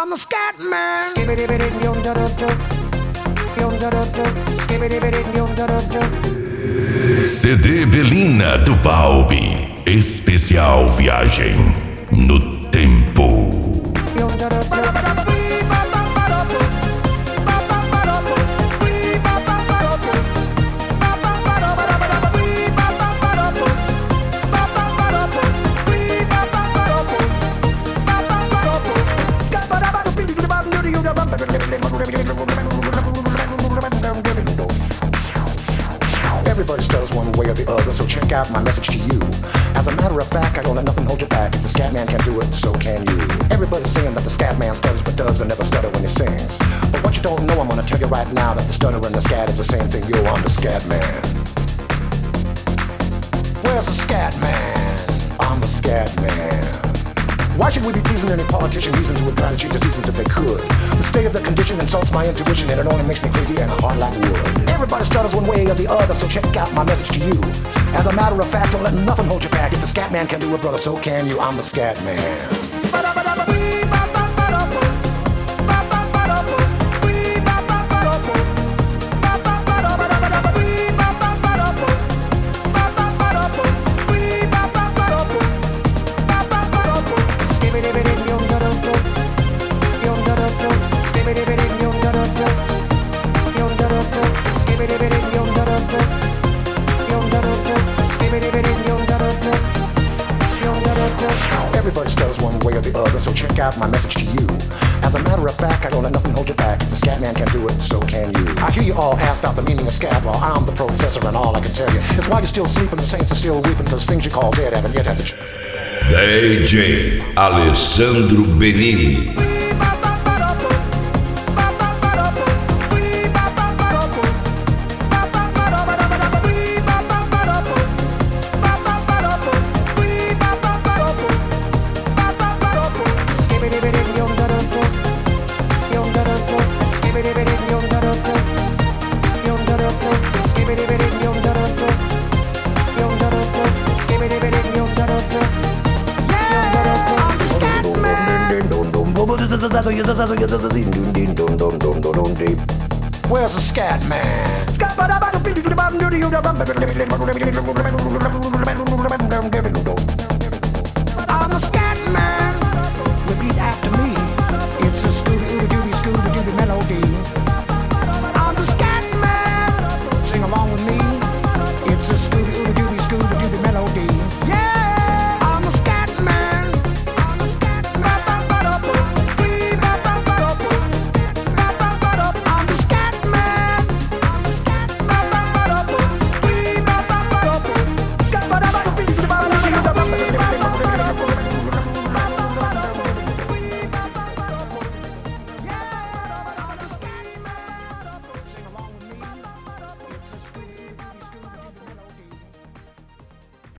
I'm the scat man. CD Belina do Balbi. Especial Viagem no Tempo. Everybody stutters one way or the other, so check out my message to you. As a matter of fact, I don't let nothing hold you back. If the scat man can do it, so can you. Everybody's saying that the scat man stutters but does and never stutter when he sings. But what you don't know, I'm gonna tell you right now, that the stutter and the scat is the same thing. Yo, I'm the scat man. Where's the scat man? I'm the scat man. Why should we be pleasing any politician reasons who would try to cheat the seasons if they could? The state of the condition insults my intuition, and it only makes me crazy and hard like wood. Everybody stutters one way or the other, so check out my message to you. As a matter of fact, don't let nothing hold you back. If the scat man can do it, brother, so can you. I'm the scat man. Everybody stutters one way or the other, so check out my message to you. As a matter of fact, I don't let nothing hold you back. If the scat man can do it, so can you. I hear you all ask about the meaning of scat. Well, I'm the professor, and all I can tell you is while you're still sleeping, the saints are still weeping, because things you call dead haven't yet had the chance. DJ Alessandro Benini. Where's the scat man?